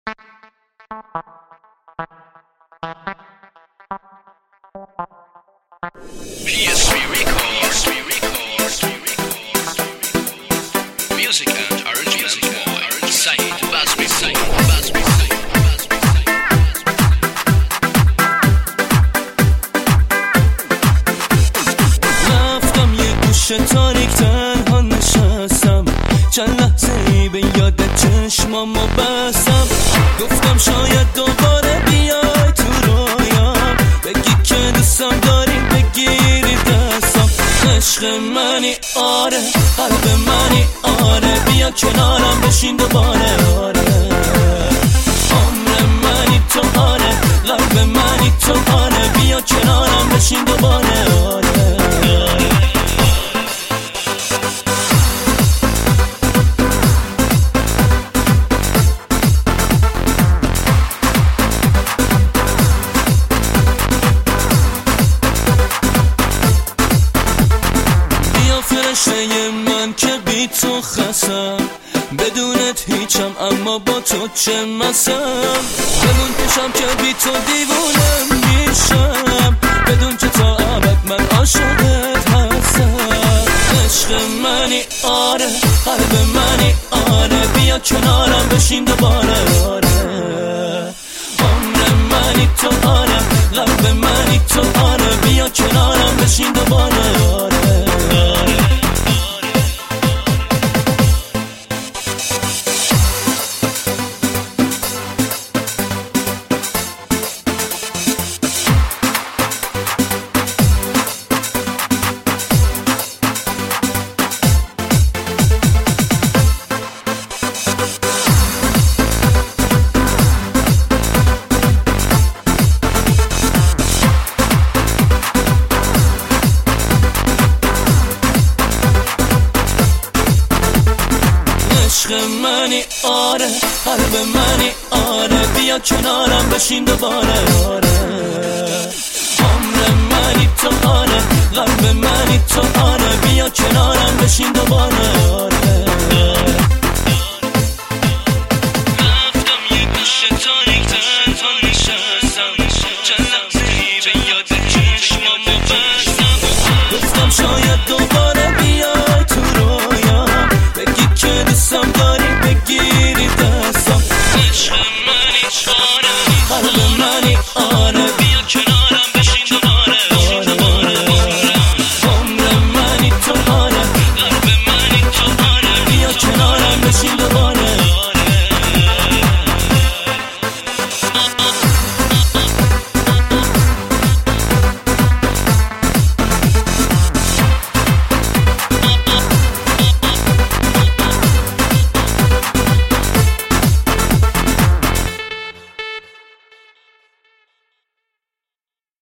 PSV Records, music and original boy, Said Basmi. رفتم یه گوشه تاریک تنها نشستم، چند لحظه ای به یاد چشمامو بستم. گفتم شاید دوباره بیای تو رویام، بگی که دوستم داری بگیری دستم. عشق منی آره، قلب منی آره، بیا کنارم بشین دوباره آره. عمر منی تو آره، قلب منی تو آره، بیا کنارم بشین دوباره آره. فرشته من که بی تو خستم، بدونت هیچم اما با تو چه مسم. بمون پیشم که بی تو دیوونه میشم، بدون که تا ابد من عاشقت هستم. عشق منی آره، قلب منی آره، بیا کنارم بشین دوباره آره. عمر منی تو آره، قلب منی تو آره، بیا کنارم بشین دوباره آره. عشق منی آره، قلب منی آره، بیا کنارم بشین دوباره آره. عمر منی تو آره، قلب منی تو آره، بیا کنارم بشین دوباره آره.